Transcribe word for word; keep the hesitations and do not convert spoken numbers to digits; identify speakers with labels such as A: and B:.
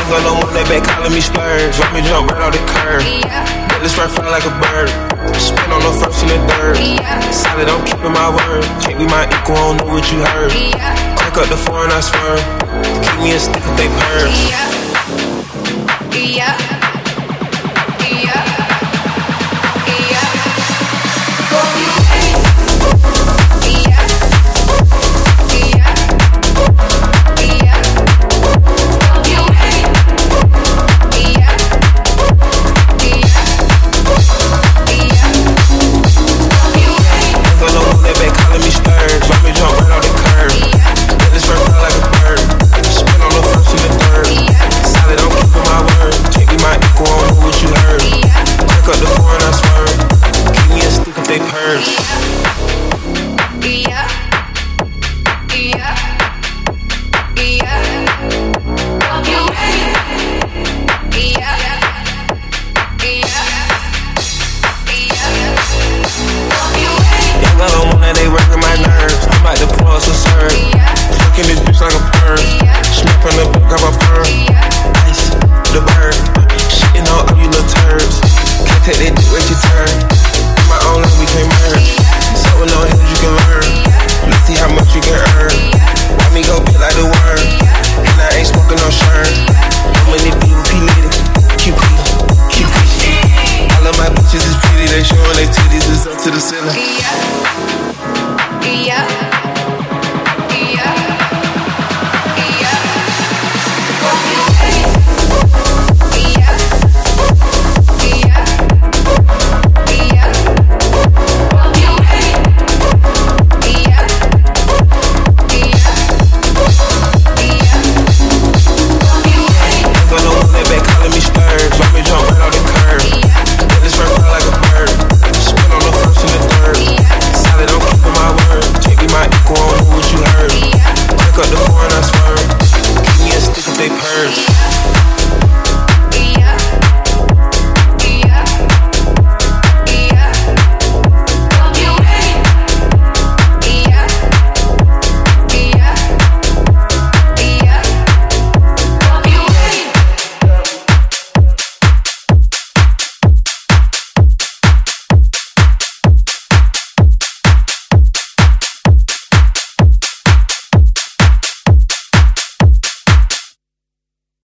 A: Ain't got no one that back calling me splurge. Let me jump right off the curb. Let this right fly like a bird. Spin on the first and the third. Solid, I'm keeping my word. Can't be my equal, I don't know what you heard. Crank up the foreign, I swear. Keep me a stick if they purge.
B: Yeah. Yeah.
A: To the ceiling.
B: Yeah. Yeah.
A: Cut the foreign, I swear. Keep me a stick if they purge.